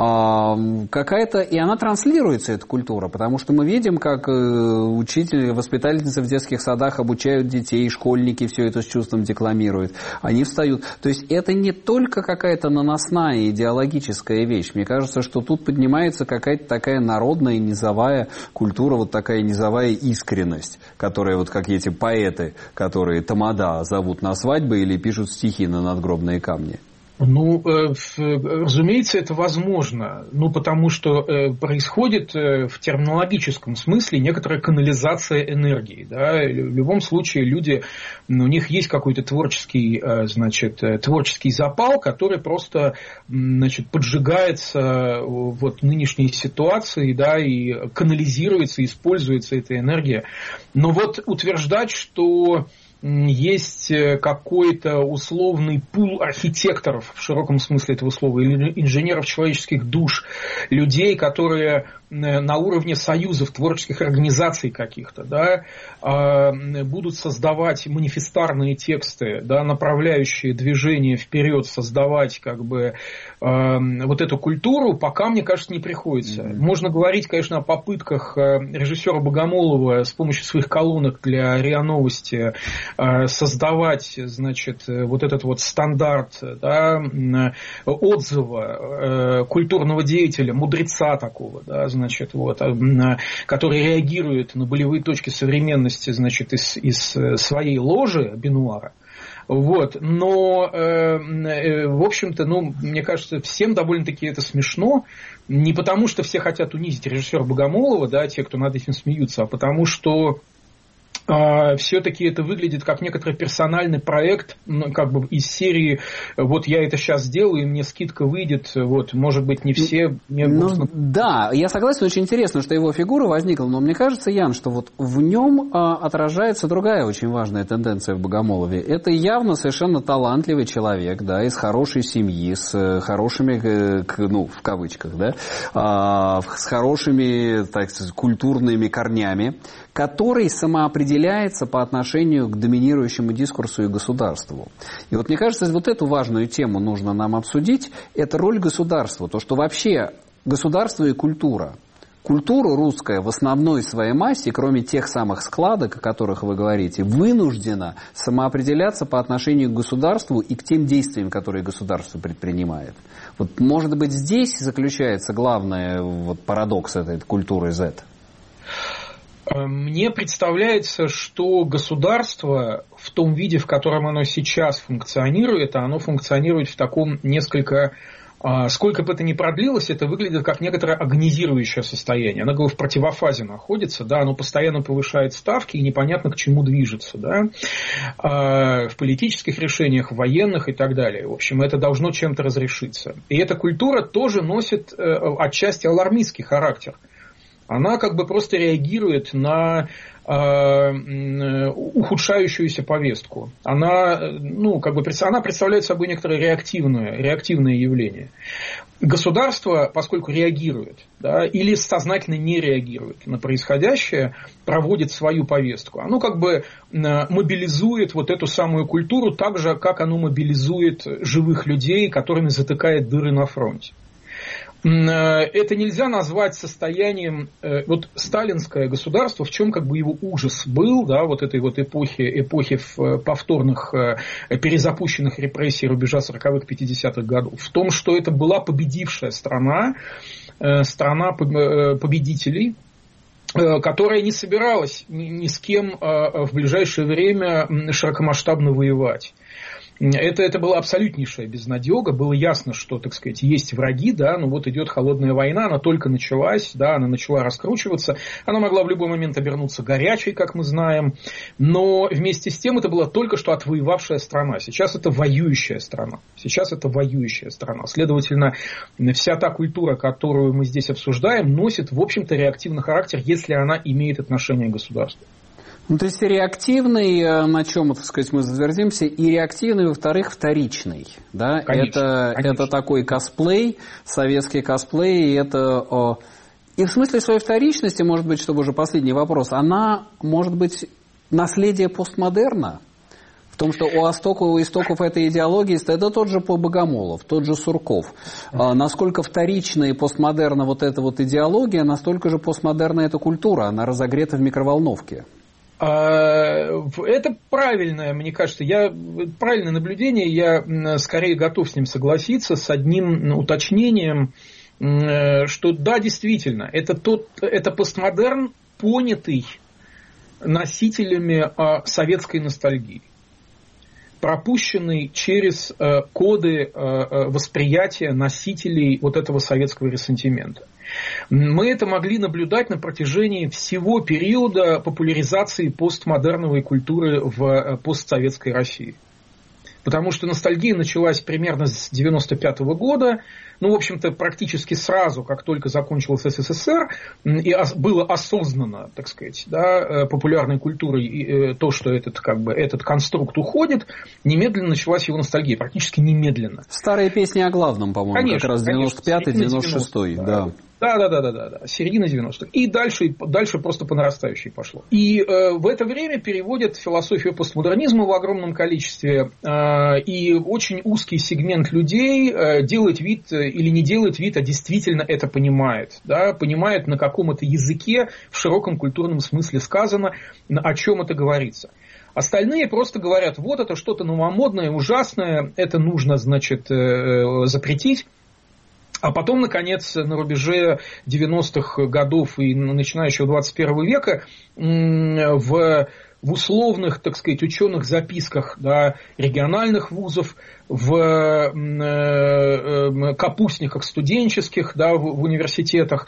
А, какая-то, и она транслируется, эта культура, потому что мы видим, как учители, воспитательницы в детских садах обучают детей, школьники все это с чувством декламируют. Они встают. То есть это не только какая-то наносная идеологическая вещь. Мне кажется, что тут поднимается какая-то такая народная низовая культура, вот такая низовая искренность, которая вот как эти поэты, которые тамада зовут на свадьбы или пишут стихи на надгробные камни. Ну, э, разумеется, это возможно, ну, потому что э, происходит э, в терминологическом смысле некоторая канализация энергии, да, в любом случае люди, ну, у них есть какой-то творческий, э, значит, э, творческий запал, который просто, значит, поджигается вот нынешней ситуацией, да, и канализируется, используется эта энергия, но вот утверждать, что есть какой-то условный пул архитекторов в широком смысле этого слова, или инженеров человеческих душ, людей, которые на уровне союзов, творческих организаций каких-то, да, будут создавать манифестарные тексты, да, направляющие движение вперед, создавать как бы вот эту культуру, пока, мне кажется, не приходится. Mm-hmm. Можно говорить, конечно, о попытках режиссера Богомолова с помощью своих колонок для РИА Новости создавать, значит, вот этот вот стандарт, да, отзыва культурного деятеля, мудреца такого, да, значит, вот, который реагирует на болевые точки современности, значит, из, из своей ложи Бенуара. Вот, но, э, э, в общем-то, ну, мне кажется, всем довольно-таки это смешно, не потому что все хотят унизить режиссера Богомолова, да, те, кто над этим смеются, а потому что Uh, все-таки это выглядит как некоторый персональный проект, ну, как бы из серии вот я это сейчас сделаю, и мне скидка выйдет, вот, может быть, не все... Мне ну, просто... Да, я согласен, очень интересно, что его фигура возникла, но мне кажется, Ян, что вот в нем а, отражается другая очень важная тенденция в Богомолове. Это явно совершенно талантливый человек, да, из хорошей семьи, с хорошими, ну, в кавычках, да, а, с хорошими, так сказать, культурными корнями, который самоопределяется по отношению к доминирующему дискурсу и государству. И вот мне кажется, вот эту важную тему нужно нам обсудить, это роль государства, то, что вообще государство и культура. Культура русская в основной своей массе, кроме тех самых складок, о которых вы говорите, вынуждена самоопределяться по отношению к государству и к тем действиям, которые государство предпринимает. Вот, может быть, здесь заключается главный вот, парадокс этой культуры Z? Мне представляется, что государство в том виде, в котором оно сейчас функционирует, оно функционирует в таком несколько... Сколько бы это ни продлилось, это выглядит как некоторое агонизирующее состояние. Оно как бы в противофазе находится, да, оно постоянно повышает ставки и непонятно к чему движется, да, в политических решениях, в военных и так далее. В общем, это должно чем-то разрешиться. И эта культура тоже носит отчасти алармистский характер. Она как бы просто реагирует на э, ухудшающуюся повестку. Она, ну, как бы, она представляет собой некоторое реактивное, реактивное явление. Государство, поскольку реагирует, да, или сознательно не реагирует на происходящее, проводит свою повестку. Оно как бы мобилизует вот эту самую культуру так же, как оно мобилизует живых людей, которыми затыкает дыры на фронте. Это нельзя назвать состоянием, вот сталинское государство, в чем как бы его ужас был, да, вот этой вот эпохи, эпохи повторных перезапущенных репрессий рубежа сороковых-пятидесятых годов, в том, что это была победившая страна, страна победителей, которая не собиралась ни с кем в ближайшее время широкомасштабно воевать. Это, это была абсолютнейшая безнадега. Было ясно, что, так сказать, есть враги, да, ну вот идет холодная война, она только началась, да, она начала раскручиваться. Она могла в любой момент обернуться горячей, как мы знаем. Но вместе с тем это была только что отвоевавшая страна. Сейчас это воюющая страна. Сейчас это воюющая страна. Следовательно, вся та культура, которую мы здесь обсуждаем, носит, в общем-то, реактивный характер, если она имеет отношение к государству. Ну, то есть реактивный, на чем, так сказать, мы затвердимся, и реактивный, во-вторых, вторичный. Да? Конечно, это, конечно. это такой косплей, советский косплей, и это... И в смысле своей вторичности, может быть, чтобы уже последний вопрос, она, может быть, наследие постмодерна? В том, что у истоков, у истоков этой идеологии это тот же Богомолов, тот же Сурков. А насколько вторична и постмодерна вот эта вот идеология, настолько же постмодерна эта культура, она разогрета в микроволновке. Это правильное, мне кажется, я, правильное наблюдение, я скорее готов с ним согласиться, с одним уточнением, что да, действительно, это, тот, это постмодерн, понятый носителями советской ностальгии, пропущенный через коды восприятия носителей вот этого советского ресентимента. Мы это могли наблюдать на протяжении всего периода популяризации постмодерновой культуры в постсоветской России. Потому что ностальгия началась примерно с девяносто пятого года, ну, в общем-то, практически сразу, как только закончился СССР, и было осознано, так сказать, да, популярной культурой то, что этот, как бы, этот конструкт уходит, немедленно началась его ностальгия, практически немедленно. Старые песни о главном, по-моему, конечно, как раз девяносто пятый девяносто шестой, да. Да, да, да, да, да, да, середина девяностых. И дальше, дальше просто по нарастающей пошло. И э, в это время переводят философию постмодернизма в огромном количестве, э, и очень узкий сегмент людей э, делает вид э, или не делает вид, а действительно это понимает. Да, понимает, на каком это языке в широком культурном смысле сказано, о чем это говорится. Остальные просто говорят, вот это что-то новомодное, ужасное, это нужно, значит, э, запретить. А потом, наконец, на рубеже девяностых годов и начинающего двадцать первого века в, в условных, так сказать, ученых записках, да, региональных вузов, в э, капустниках студенческих, да, в, в университетах,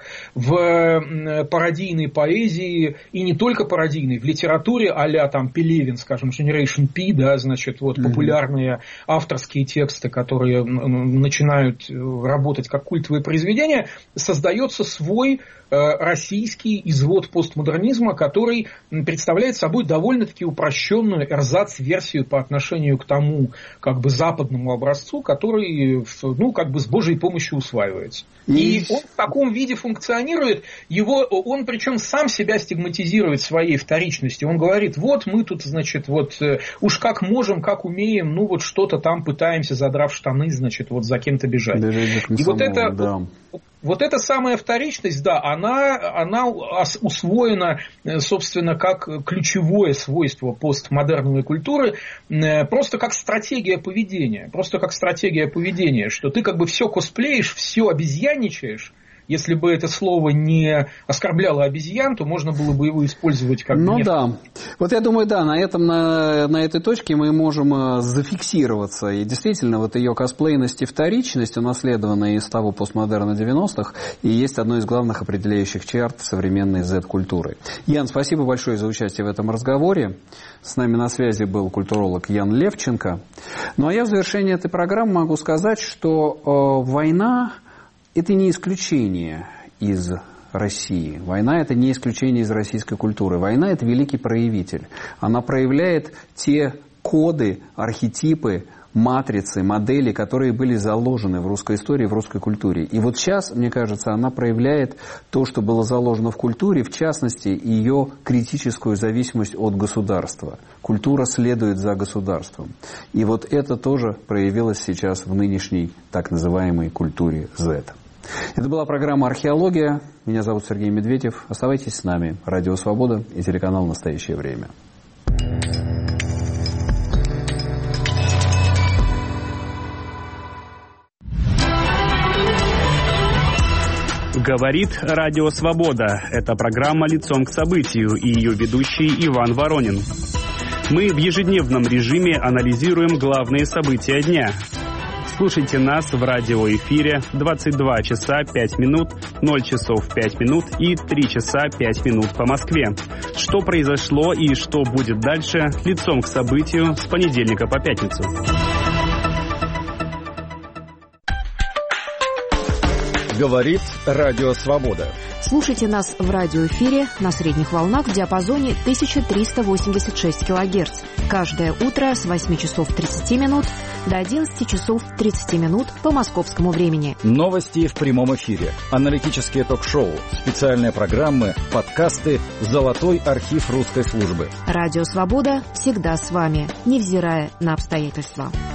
в пародийной поэзии, и не только пародийной, в литературе а-ля там Пелевин, скажем, Generation P, да, значит, вот, mm-hmm. популярные авторские тексты, которые начинают работать как культовые произведения, создается свой э, российский извод постмодернизма, который представляет собой довольно-таки упрощенную эрзац-версию по отношению к тому, как бы, западному образцу, который, ну, как бы с Божьей помощью усваивается. И, и он в таком виде функционирует, его, он причем сам себя стигматизирует своей вторичностью. Он говорит, вот мы тут, значит, вот уж как можем, как умеем, ну вот что-то там пытаемся, задрав штаны, значит, вот за кем-то бежать. И вот это... Да. Вот эта самая вторичность, да, она, она усвоена, собственно, как ключевое свойство постмодерновой культуры, просто как стратегия поведения. Просто как стратегия поведения, что ты как бы все косплеишь, все обезьянничаешь. Если бы это слово не оскорбляло обезьян, то можно было бы его использовать как... Ну нефть. Да. Вот я думаю, да, на, этом, на, на этой точке мы можем зафиксироваться. И действительно, вот ее косплейность и вторичность, унаследованная из того постмодерна девяностых, и есть одной из главных определяющих черт современной зет-культуры. Ян, спасибо большое за участие в этом разговоре. С нами на связи был культуролог Ян Левченко. Ну а я в завершении этой программы могу сказать, что э, война... Это не исключение из России. Война – это не исключение из российской культуры. Война – это великий проявитель. Она проявляет те коды, архетипы, матрицы, модели, которые были заложены в русской истории, в русской культуре. И вот сейчас, мне кажется, она проявляет то, что было заложено в культуре, в частности, ее критическую зависимость от государства. Культура следует за государством. И вот это тоже проявилось сейчас в нынешней так называемой культуре зет. Это была программа «Археология». Меня зовут Сергей Медведев. Оставайтесь с нами. Радио «Свобода» и телеканал «Настоящее время». Говорит Радио Свобода. Это программа «Лицом к событию» и ее ведущий Иван Воронин. Мы в ежедневном режиме анализируем главные события дня. Слушайте нас в радиоэфире двадцать два часа пять минут, ноль часов пять минут и три часа пять минут по Москве. Что произошло и что будет дальше, лицом к событию с понедельника по пятницу. Говорит Радио Свобода. Слушайте нас в радиоэфире на средних волнах в диапазоне тысяча триста восемьдесят шесть килогерц. Каждое утро с восьми часов тридцати минут до одиннадцати часов тридцати минут по московскому времени. Новости в прямом эфире, аналитические ток-шоу, специальные программы, подкасты, золотой архив русской службы. Радио Свобода всегда с вами, невзирая на обстоятельства.